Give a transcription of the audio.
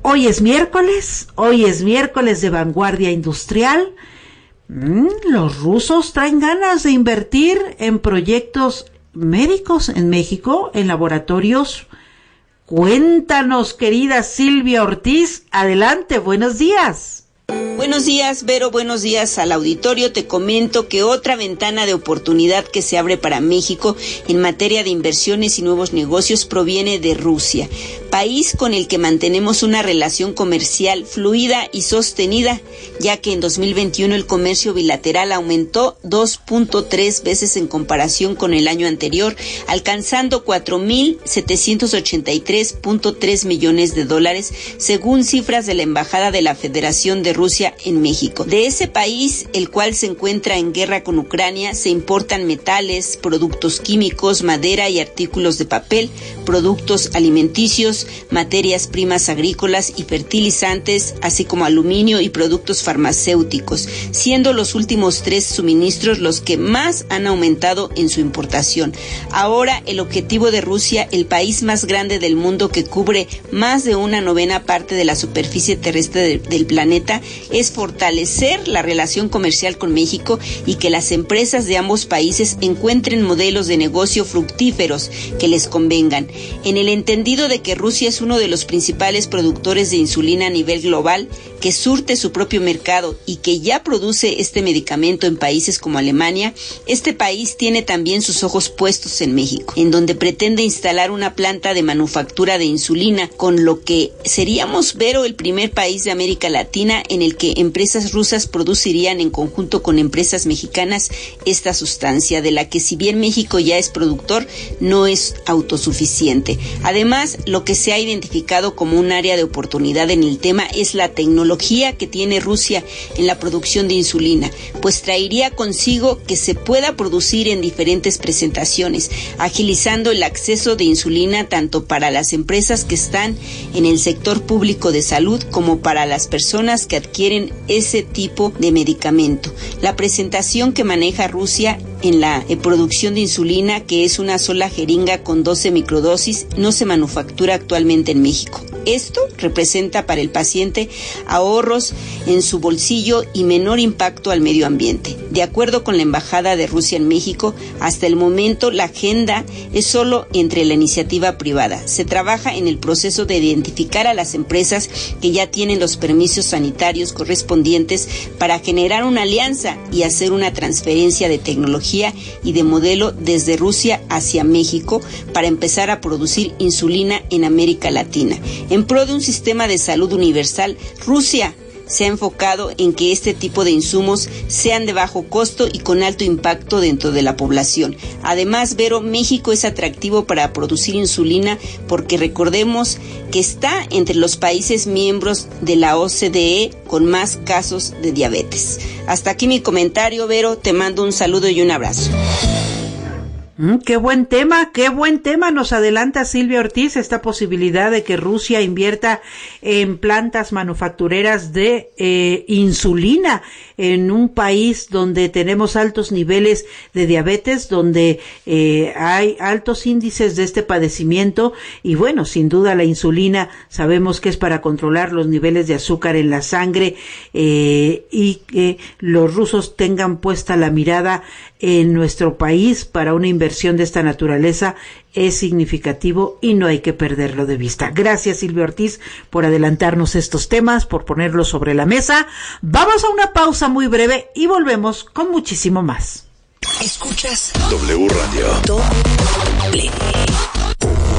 Hoy es miércoles de vanguardia industrial. Los rusos traen ganas de invertir en proyectos médicos en México, en laboratorios. Cuéntanos, querida Silvia Ortiz, adelante, buenos días. Buenos días, Vero, buenos días al auditorio. Te comento que otra ventana de oportunidad que se abre para México en materia de inversiones y nuevos negocios proviene de Rusia, país con el que mantenemos una relación comercial fluida y sostenida, ya que en 2021 el comercio bilateral aumentó 2.3 veces en comparación con el año anterior, alcanzando 4.783.3 millones de dólares, según cifras de la Embajada de la Federación de Rusia en México. De ese país, el cual se encuentra en guerra con Ucrania, se importan metales, productos químicos, madera y artículos de papel, productos alimenticios, materias primas agrícolas y fertilizantes, así como aluminio y productos farmacéuticos, siendo los últimos tres suministros los que más han aumentado en su importación. Ahora, el objetivo de Rusia, el país más grande del mundo que cubre más de 1/9 parte de la superficie terrestre del planeta, es fortalecer la relación comercial con México y que las empresas de ambos países encuentren modelos de negocio fructíferos que les convengan. En el entendido de que Rusia es uno de los principales productores de insulina a nivel global, que surte su propio mercado y que ya produce este medicamento en países como Alemania, este país tiene también sus ojos puestos en México, en donde pretende instalar una planta de manufactura de insulina, con lo que seríamos, Vero, el primer país de América Latina en el que empresas rusas producirían en conjunto con empresas mexicanas esta sustancia, de la que si bien México ya es productor, no es autosuficiente. Además, lo que se ha identificado como un área de oportunidad en el tema es la tecnología que tiene Rusia en la producción de insulina, pues traería consigo que se pueda producir en diferentes presentaciones, agilizando el acceso de insulina tanto para las empresas que están en el sector público de salud como para las personas que adquieren ese tipo de medicamento. La presentación que maneja Rusia en la producción de insulina, que es una sola jeringa con 12 microdosis, no se manufactura actualmente en México. Esto representa para el paciente ahorros en su bolsillo y menor impacto al medio ambiente. De acuerdo con la Embajada de Rusia en México, hasta el momento la agenda es solo entre la iniciativa privada. Se trabaja en el proceso de identificar a las empresas que ya tienen los permisos sanitarios correspondientes para generar una alianza y hacer una transferencia de tecnología y de modelo desde Rusia hacia México para empezar a producir insulina en América Latina. En pro de un sistema de salud universal, Rusia se ha enfocado en que este tipo de insumos sean de bajo costo y con alto impacto dentro de la población. Además, Vero, México es atractivo para producir insulina porque recordemos que está entre los países miembros de la OCDE con más casos de diabetes. Hasta aquí mi comentario, Vero, te mando un saludo y un abrazo. Qué buen tema nos adelanta Silvia Ortiz, esta posibilidad de que Rusia invierta en plantas manufactureras de insulina en un país donde tenemos altos niveles de diabetes, donde hay altos índices de este padecimiento y bueno, sin duda la insulina sabemos que es para controlar los niveles de azúcar en la sangre y que los rusos tengan puesta la mirada en nuestro país para una inversión de esta naturaleza es significativo y no hay que perderlo de vista. Gracias, Silvia Ortiz, por adelantarnos estos temas, por ponerlos sobre la mesa. Vamos a una pausa muy breve y volvemos con muchísimo más. Escuchas W Radio.